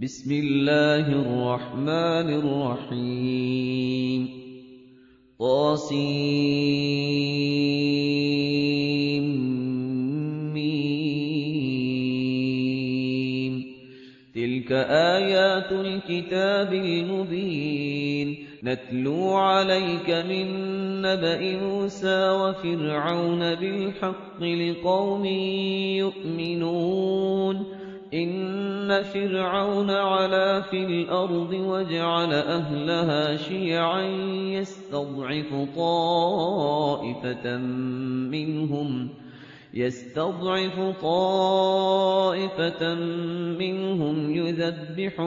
بسم الله الرحمن الرحيم طاسيم تلك آيات الكتاب المبين نتلو عليك من نبأ موسى وفرعون بالحق لقوم يؤمنون إن فرعون علا في الأرض وجعل أهلها شيعا يستضعف طائفة منهم يذبح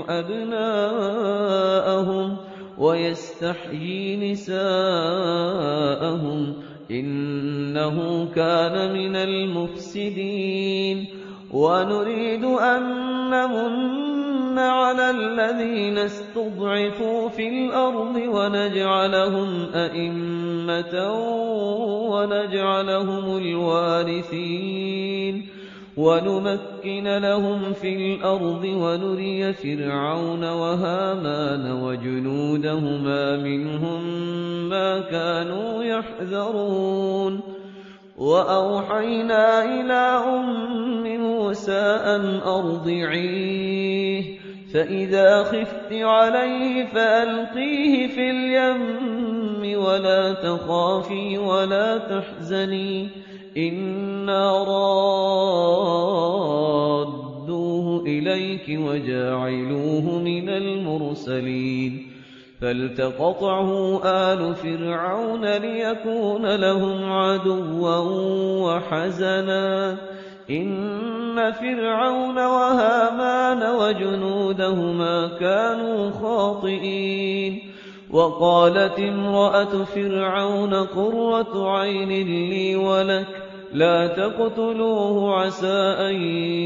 أبناءهم ويستحيي نساءهم إنه كان من المفسدين ونريد أن نمن على الذين استضعفوا في الأرض ونجعلهم أئمة ونجعلهم الوارثين ونمكن لهم في الأرض ونري فرعون وهامان وجنودهما منهم ما كانوا يحذرون وأوحينا إلى أم موسى أن أرضعيه فإذا خفت عليه فألقيه في اليم ولا تخافي ولا تحزني إنا رادوه إليك وجاعلوه من المرسلين فالتقطعه آل فرعون ليكون لهم عدوا وحزنا إن فرعون وهامان وجنودهما كانوا خاطئين وقالت امرأة فرعون قرة عين لي ولك لا تقتلوه عسى أن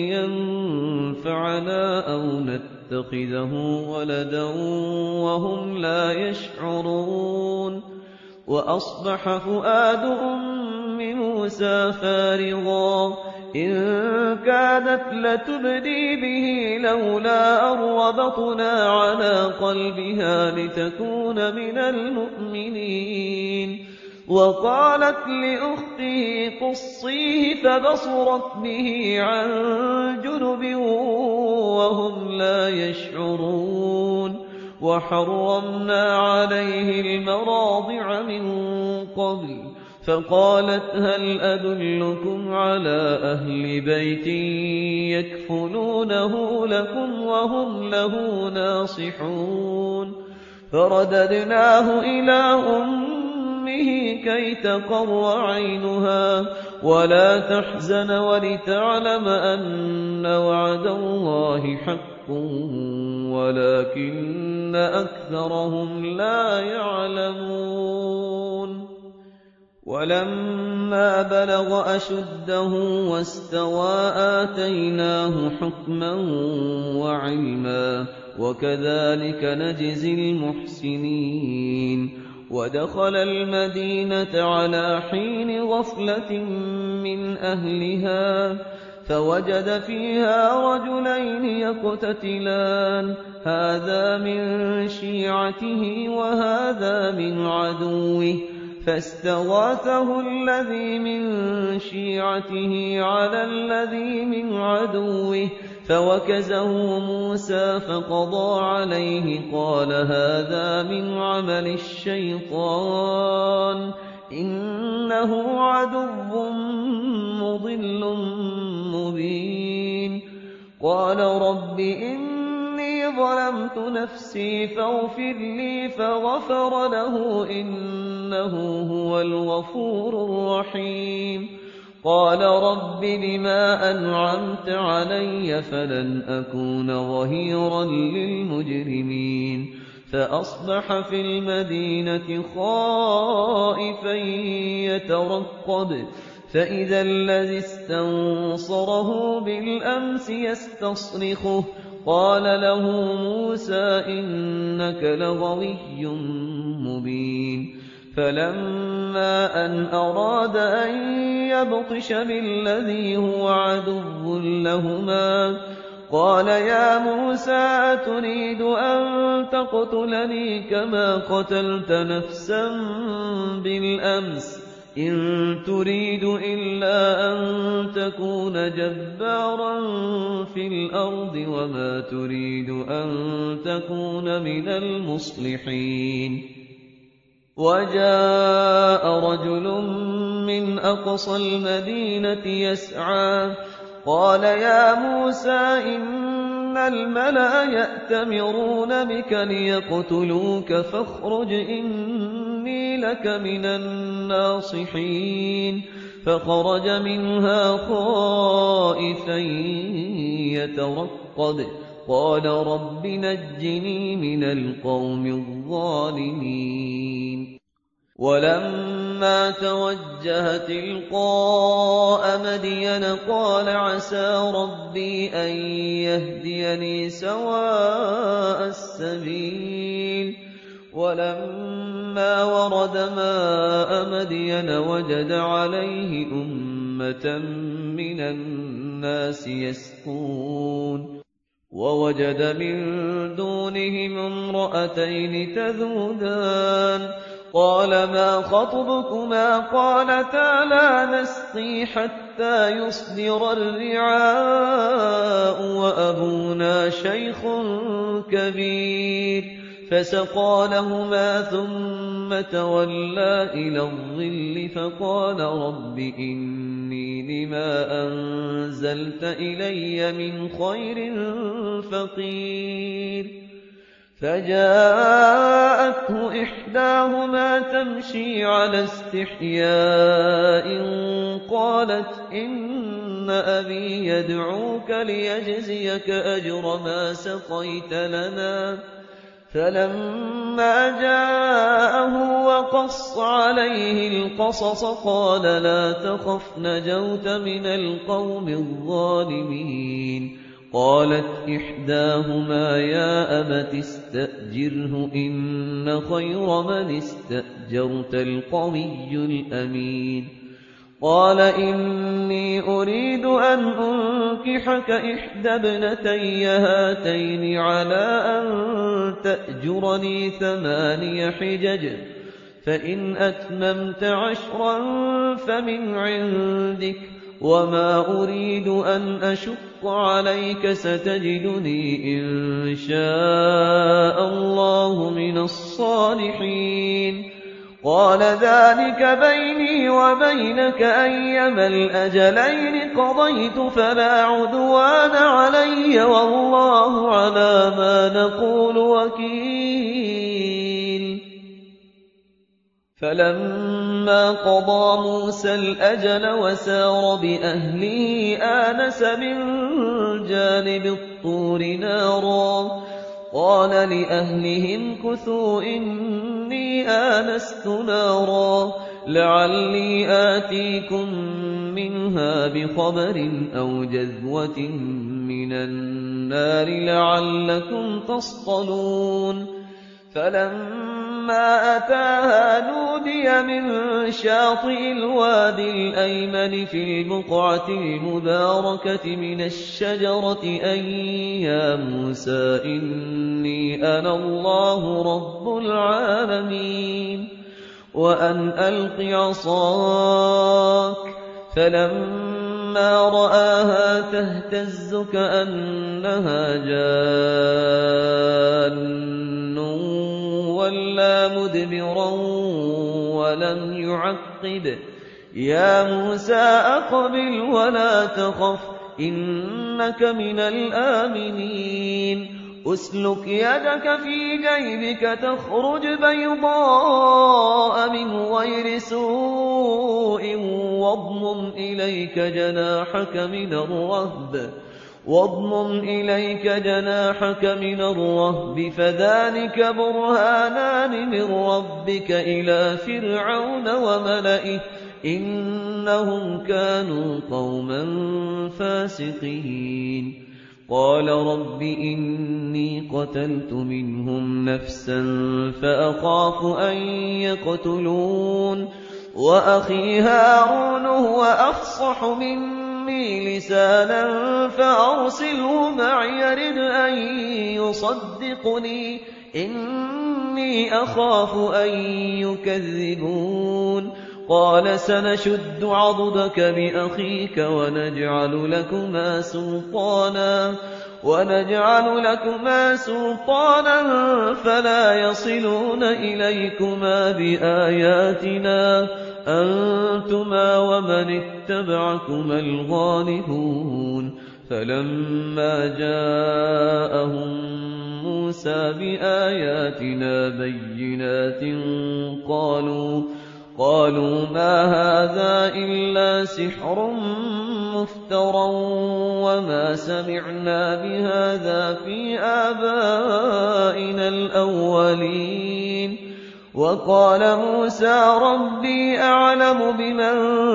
ينفعنا أو نتخذه ولدا وهم لا يشعرون وأصبح فؤاد أم موسى فارغا إن كادت لتبدي به لولا أن ربطنا على قلبها لتكون من المؤمنين وقالت لأخته قصيه فبصرت به عن جنب وهم لا يشعرون وحرمنا عليه المراضع من قبل فقالت هل أدلكم على أهل بيت يكفلونه لكم وهم له ناصحون فرددناه إلى أمه كي تقر عينها ولا تحزن ولتعلم أن وعد الله حق ولكن أكثرهم لا يعلمون ولما بلغ أشده واستوى آتيناه حكما وعلما وكذلك نجزي المحسنين ودخل المدينة على حين غفلة من أهلها فوجد فيها رجلين يقتتلان هذا من شيعته وهذا من عدوه فاستغاثه الذي من شيعته على الذي من عدوه فوكزه موسى فقضى عليه قال هذا من عمل الشيطان إنه عدو مضل مبين قال رب إني ظلمت نفسي فاغفر لي فغفر له إنه هو الغفور الرحيم قال رب بما أنعمت علي فلن أكون ظهيرا للمجرمين فأصبح في المدينة خائفا يترقب فإذا الذي استنصره بالأمس يستصرخه قال له موسى إنك لغوي مبين فلما أن أراد أن يبطش بالذي هو عدو لهما قال يا موسى أتريد أن تقتلني كما قتلت نفسا بالأمس إن تريد إلا أن تكون جبارا في الأرض وما تريد أن تكون من المصلحين وجاء رجل من أقصى المدينة يسعى قال يا موسى إن الملأ يأتمرون بك ليقتلوك فاخرج إني لك من الناصحين فخرج منها خائفا يترقب قال رب نجني من القوم الظالمين ولما توجه تلقاء مدين قال عسى ربي أن يهديني سواء السبيل ولما ورد ماء مدين وجد عليه أمة من الناس يسقون ووجد من دونهم امرأتين تذودان قال ما خطبكما قالتا لا نسقي حتى يصدر الرعاء وأبونا شيخ كبير فسقى لهما ثم تولى إلى الظل فقال رب إني لما أنزلت إلي من خير فقير فجاءته إحداهما تمشي على استحياء قالت إن أبي يدعوك ليجزيك أجر ما سقيت لنا فلما جاءه وقص عليه القصص قال لا تخف نجوت من القوم الظالمين قالت إحداهما يا أبت استأجره إن خير من استأجرت القوي الأمين قال إني أريد أن أنكحك إحدى ابنتي هاتين على أن تأجرني 8 حجج فإن أتممت 10 فمن عندك وما أريد أن أشق عليك ستجدني إن شاء الله من الصالحين قال ذلك بيني وبينك أيما الأجلين قضيت فلا عدوان علي والله على ما نقول وكيل فلما قضى موسى الأجل وسار بأهله آنس من جانب الطور نارا قال لأهلهم كثوا إني آنست نارا لعلي آتيكم منها بخبر أو جذوة من النار لعلكم تصطلون فلما أتاها نودي من شاطئ الوادي الأيمن في البقعة المباركة من الشجرة أن يا موسى إني أنا الله رب العالمين وأن ألق عصاك فلما رآها تهتز كأنها جان ولا مدبرا ولم يعقب يا موسى أقبل ولا تخف إنك من الآمنين أسلك يدك في جيبك تخرج بيضاء من غير سوء واضمم إليك جناحك من الرهب فذلك برهانان من ربك إلى فرعون وملئه إنهم كانوا قوما فاسقين قال رب إني قتلت منهم نفسا فأخاف أن يقتلون وأخي هارون هو أفصح مني مني لسانا فأرسله معي يرد أن يصدقني إني أخاف أن يكذبون قال سنشد عضدك بأخيك ونجعل لكما سلطانا فلا يصلون إليكما بآياتنا أنتما ومن اتبعكما الغالبون فلما جاءهم موسى بآياتنا بينات قالوا ما هذا إلا سحر مفترى وما سمعنا بهذا في آبائنا الأولين وقال موسى ربي أعلم بمن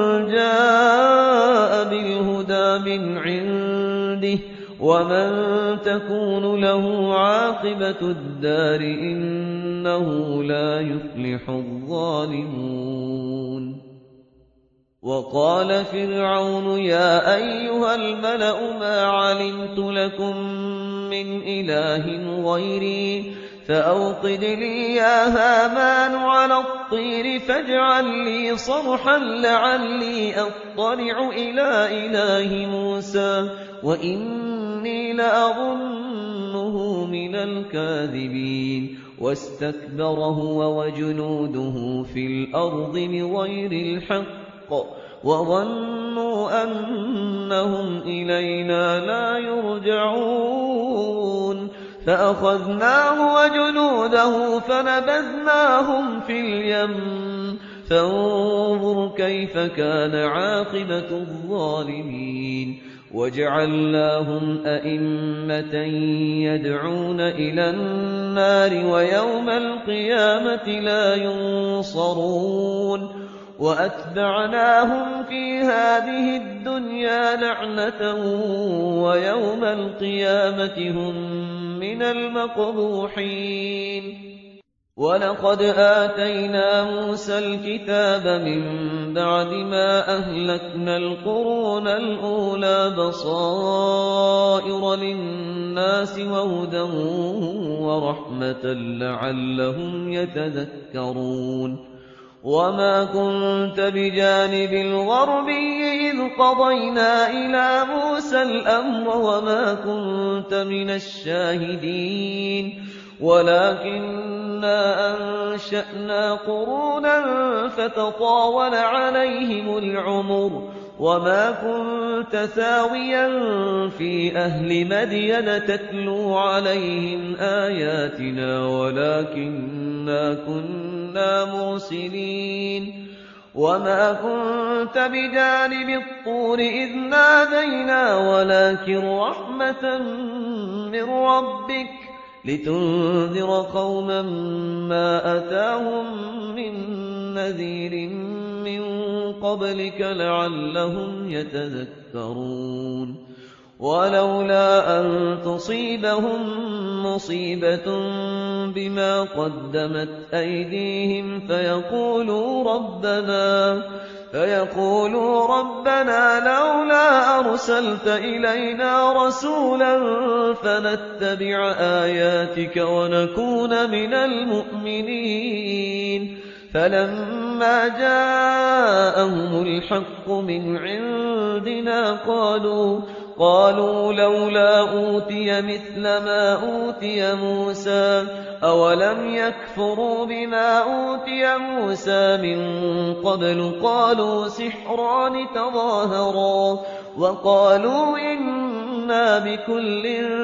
جاء بالهدى من عنده ومن تكون له عاقبة الدار إنه لا يفلح الظالمون وقال فرعون يا أيها الملأ ما علمت لكم من إله غيري فأوقد لي يا هامان على الطير فاجعل لي صرحا لعلي أطلع إلى إله موسى وإني لأظنه من الكاذبين واستكبر هو وجنوده في الأرض بغير الحق وظنوا أنهم إلينا لا يرجعون فأخذناه وجنوده فنبذناهم في اليم فانظر كيف كان عاقبة الظالمين وجعلناهم أئمة يدعون إلى النار ويوم القيامة لا ينصرون وأتبعناهم في هذه الدنيا لعنة ويوم القيامة هم من المقبوحين ولقد آتينا موسى الكتاب من بعد ما أهلكنا القرون الأولى بصائر للناس وهدى ورحمة لعلهم يتذكرون وما كنت بجانب الغربي إذ قضينا إلى موسى الأمر وما كنت من الشاهدين ولكننا أنشأنا قرونا فتطاول عليهم العمر وما كنت ثاويا في أهل مدين تتلو عليهم آياتنا ولكننا كنا مرسلين وما كنت بجانب الطور إذ نادينا ولكن رحمة من ربك لتنذر قوما ما أتاهم من نذير من قبلك لعلهم يتذكرون ولولا أن تصيبهم مصيبة بما قدمت أيديهم فيقولوا ربنا لولا أرسلت إلينا رسولا فنتبع آياتك ونكون من المؤمنين فلما جاءهم الحق من عندنا قالوا لولا أوتي مثل ما أوتي موسى أولم يكفروا بما أوتي موسى من قبل قالوا سحران تظاهرا وقالوا إنا بكل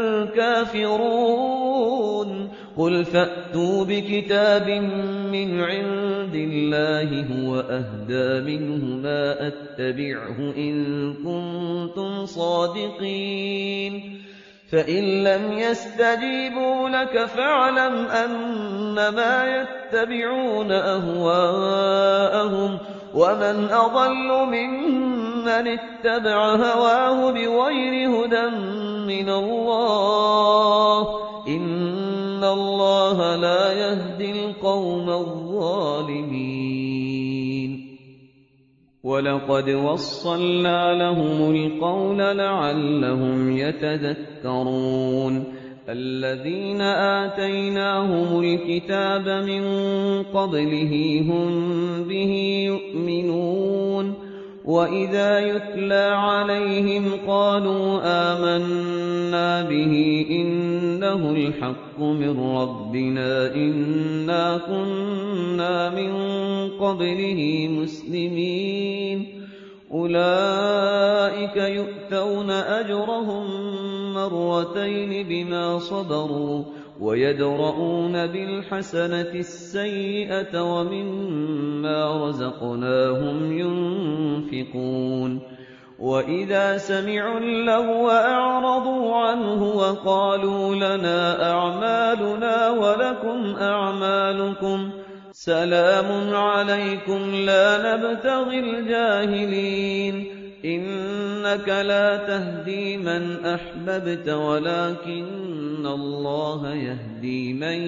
كافرون قل فأتوا بكتاب من عند الله هو أهدى منه ما أتبعه إن كنتم صادقين فإن لم يستجيبوا لك فاعلم أنما يتبعون أهواءهم ومن أضل ممن اتبع هواه بغير هدى من الله إن الله لا يهدي القوم الظالمين وَلَقَدْ وَصَّلْنَا لَهُمُ الْقَوْلَ لَعَلَّهُمْ يَتَذَكَّرُونَ الَّذِينَ آتَيْنَاهُمُ الْكِتَابَ مِنْ قَبْلِهِ هُمْ بِهِ يُؤْمِنُونَ وَإِذَا يُتْلَى عَلَيْهِمْ قَالُوا آمَنَّا بِهِ إِنَّهُ الْحَقُّ مِنْ رَبِّنَا إِنَّا كُنَّا مِنْ قَبْلِهِ مُسْلِمِينَ أُولَئِكَ يُؤْتَوْنَ أَجْرَهُمْ مرتين بما صبروا ويدرؤون بالحسنة السيئة ومما رزقناهم ينفقون وإذا سمعوا اللغو أعرضوا عنه وقالوا لنا أعمالنا ولكم أعمالكم سلام عليكم لا نبتغي الجاهلين إنك لا تهدي من أحببت ولكن الله يهدي من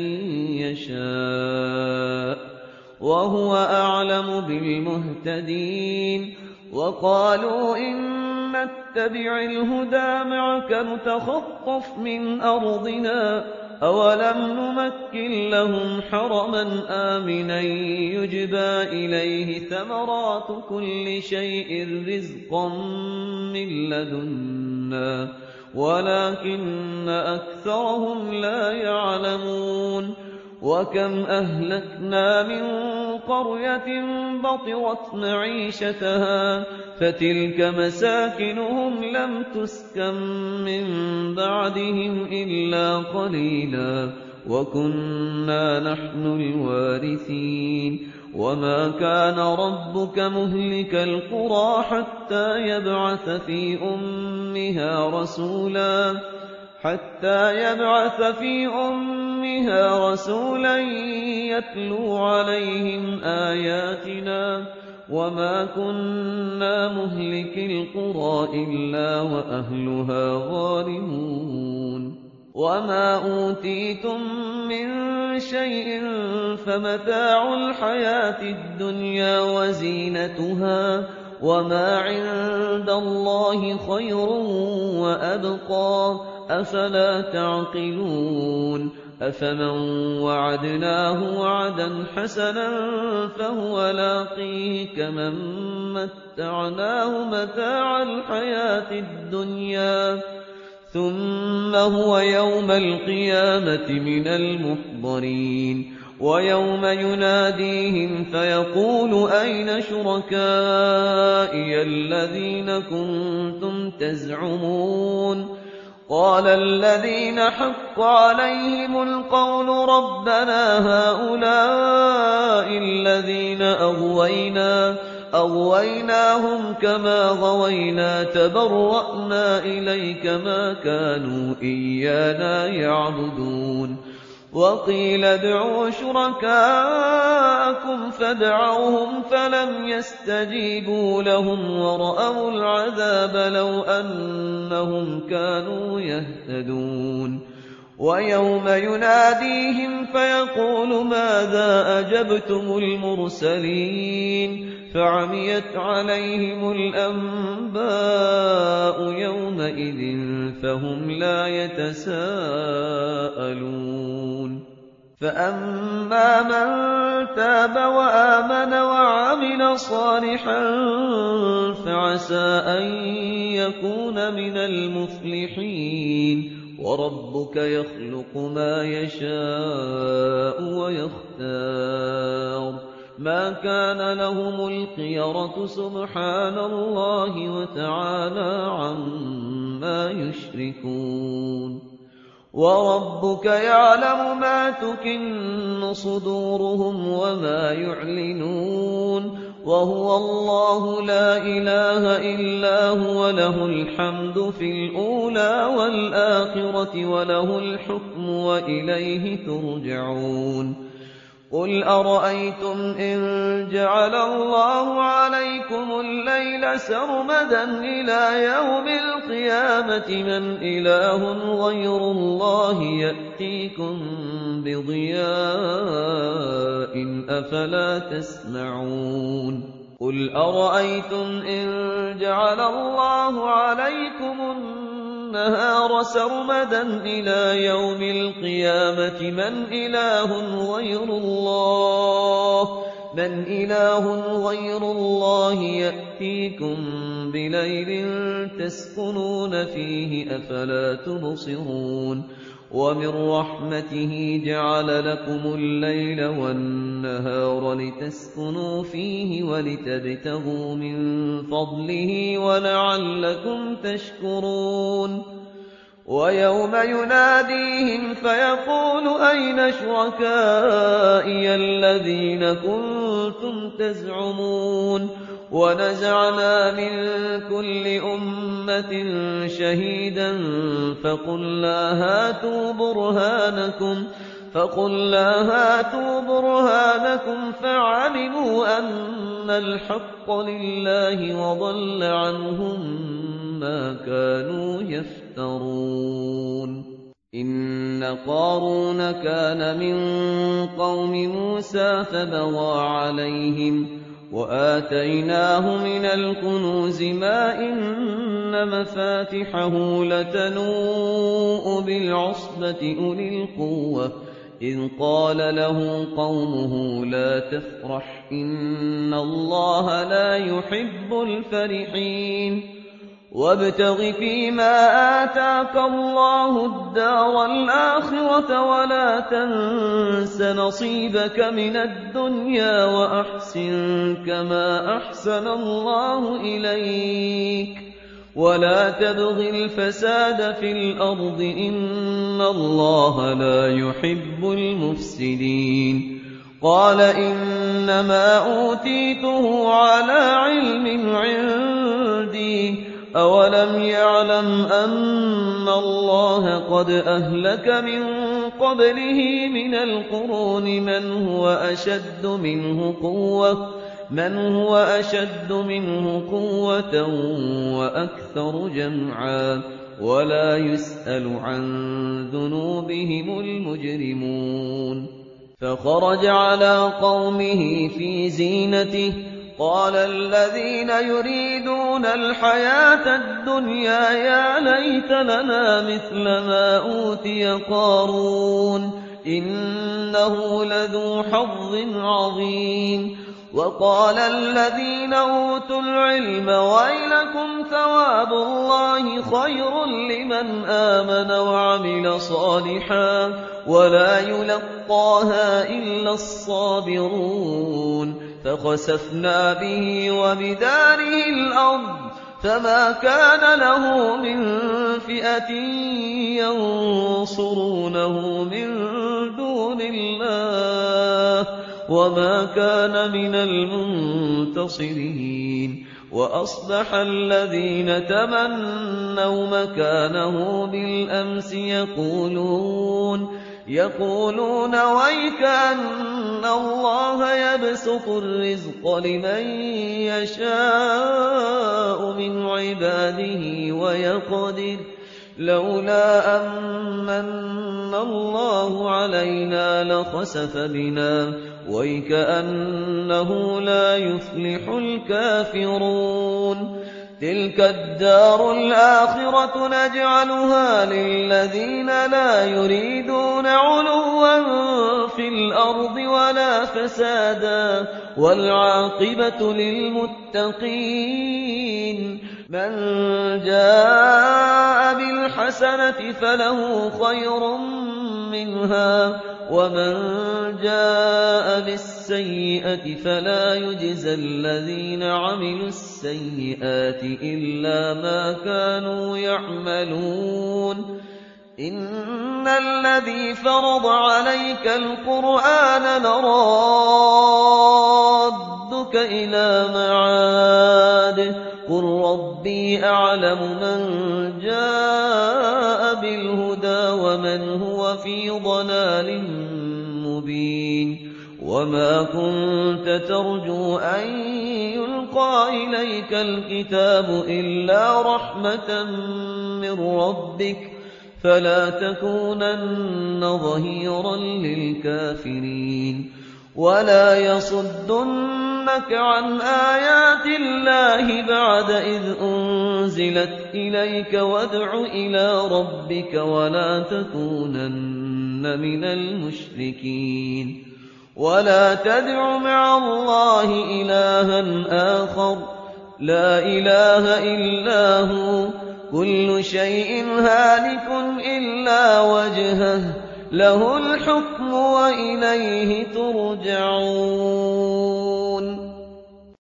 يشاء وهو أعلم بالمهتدين وقالوا إن نتبع الهدى معك نتخطف من أرضنا أولم نمكن لهم حرما آمنا يجبى إليه ثمرات كل شيء رزقا من لدنا ولكن أكثرهم لا يعلمون وكم أهلكنا من قرية بطرت معيشتها فتلك مساكنهم لم تسكن من بعدهم إلا قليلا وكنا نحن الوارثين وما كان ربك مهلك القرى حتى يبعث في أمها رسولا يتلو عليهم آياتنا وما كنا مهلك القرى إلا وأهلها ظالمون وما أوتيتم من شيء فمتاع الحياة الدنيا وزينتها وما عند الله خير وأبقى أفلا تعقلون أفمن وعدناه وعدا حسنا فهو لاقيه كمن متعناه متاع الحياة الدنيا ثم هو يوم القيامة من المحضرين ويوم يناديهم فيقول أين شركائي الذين كنتم تزعمون قال الذين حق عليهم القول ربنا هؤلاء الذين أغويناهم كما غوينا تبرأنا إليك ما كانوا إيانا يعبدون وقيل ادعوا شركاءكم فدعوهم فلم يستجيبوا لهم ورأوا العذاب لو أنهم كانوا يهتدون ويوم يناديهم فيقول ماذا أجبتم المرسلين فعميت عليهم الأنباء يومئذ فهم لا يتساءلون فأما من تاب وآمن وعمل صالحا فعسى أن يكون من المفلحين وربك يخلق ما يشاء ويختار ما كان لهم الخيرة سبحان الله وتعالى عما يشركون وربك يعلم ما تكن صدورهم وما يعلنون وهو الله لا إله إلا هو له الحمد في الأولى والآخرة وله الحكم وإليه ترجعون قل أرأيتم إن جعل الله عليكم الليل سرمدا إلى يوم القيامة من إله غير الله يأتيكم بضياء أفلا تسمعون قُلْ أَرَأَيْتُمْ إِن جَعَلَ اللَّهُ عَلَيْكُمُ النَّهَارَ سَرْمَدًا إِلَىٰ يَوْمِ الْقِيَامَةِ مَنْ إِلَٰهٌ غَيْرُ اللَّهِ يَأْتِيكُم بِلَيْلٍ تَسْكُنُونَ فِيهِ ۖ أَفَلَا تُبْصِرُونَ وَمِن رَّحْمَتِهِ جَعَلَ لَكُمُ اللَّيْلَ وَالنَّهَارَ لِتَسْكُنُوا فِيهِ وَلِتَبْتَغُوا مِن فَضْلِهِ وَلَعَلَّكُمْ تَشْكُرُونَ وَيَوْمَ يُنَادِيهِمْ فَيَقُولُ أَيْنَ شُرَكَائِيَ الَّذِينَ كُنتُمْ تَزْعُمُونَ وَنَزَعْنَا مِن كُلِّ أُمَّةٍ شَهِيدًا فَقُلْنَا هَاتُوا بُرْهَانَكُمْ فَعَلِمُوا أَنَّ الْحَقَّ لِلَّهِ وَضَلَّ عَنْهُم مَّا كَانُوا يَفْتَرُونَ إِنَّ قَارُونَ كَانَ مِن قَوْمِ مُوسَىٰ فَبَغَىٰ عَلَيْهِمْ وَآتَيْنَاهُ مِنَ الْكُنُوزِ مَا إِنَّ مَفَاتِحَهُ لَتَنُوءُ بِالْعُصْبَةِ أُولِي الْقُوَّةِ إِذْ قَالَ لَهُ قَوْمُهُ لَا تَفْرَحْ إِنَّ اللَّهَ لَا يُحِبُّ الْفَرِحِينَ وَابْتَغِ فِيمَا آتَاكَ اللَّهُ الدَّارَ الْآخِرَةَ وَلَا تَنسَ نَصِيبَكَ مِنَ الدُّنْيَا وَأَحْسِن كَمَا أَحْسَنَ اللَّهُ إِلَيْكَ وَلَا تَبْغِ الْفَسَادَ فِي الْأَرْضِ ۖ إِنَّ اللَّهَ لَا يُحِبُّ الْمُفْسِدِينَ قَالَ إِنَّمَا أُوتِيتُهُ عَلَىٰ عِلْمٍ عِندِي أَوَلَمْ يَعْلَمْ أَنَّ اللَّهَ قَدْ أَهْلَكَ مِن قَبْلِهِ مِنَ الْقُرُونِ مَنْ هُوَ أَشَدُّ مِنْهُ قُوَّةً وَأَكْثَرُ جَمْعًا وَلَا يُسْأَلُ عَن ذُنُوبِهِمُ الْمُجْرِمُونَ فَخَرَجَ عَلَىٰ قَوْمِهِ فِي زِينَتِهِ قَالَ الَّذِينَ يُرِيدُونَ الْحَيَاةَ الدُّنْيَا يَا لَيْتَ لَنَا مِثْلَ مَا أُوتِيَ قَارُونُ إِنَّهُ لَذُو حَظٍّ عَظِيمٍ وَقَالَ الَّذِينَ أُوتُوا الْعِلْمَ وَيْلَكُمْ ثَوَابُ اللَّهِ خَيْرٌ لِّمَنْ آمَنَ وَعَمِلَ صَالِحًا وَلَا يُلَقَّاهَا إِلَّا الصَّابِرُونَ فَخَسَفْنَا بِهِ وَبِدَارِهِ الْأَرْضَ فَمَا كَانَ لَهُ مِن فِئَةٍ يَنصُرُونَهُ مِن دُونِ اللَّهِ وَمَا كَانَ مِنَ الْمُنتَصِرِينَ وَأَصْبَحَ الَّذِينَ تَمَنَّوْا مَكَانَهُ بِالْأَمْسِ يقولون ويك أن الله يبسط الرزق لمن يشاء من عباده ويقدر لولا أمن الله علينا لخسف بنا ويكأنه لا يفلح الكافرون تلك الدار الآخرة نجعلها للذين لا يريدون علوا في الأرض ولا فسادا والعاقبة للمتقين من جاء بالحسنة فله خير منها ومن جاء بالسيئة فلا يجزى الذين عملوا السيئات إلا ما كانوا يعملون إن الذي فرض عليك القرآن لرادك إلى معاد قل ربي أعلم من جاء بالهدى ومن هو في ضلال مبين وما كنت ترجو أن يلقى إليك الكتاب إلا رحمة من ربك فلا تكونن ظهيرا للكافرين ولا يصدن عن آيات الله بعد إذ أنزلت إليك وادع إلى ربك ولا تكونن من المشركين ولا تدع مع الله إلها آخر لا إله إلا هو كل شيء هالك إلا وجهه له الحكم وإليه ترجعون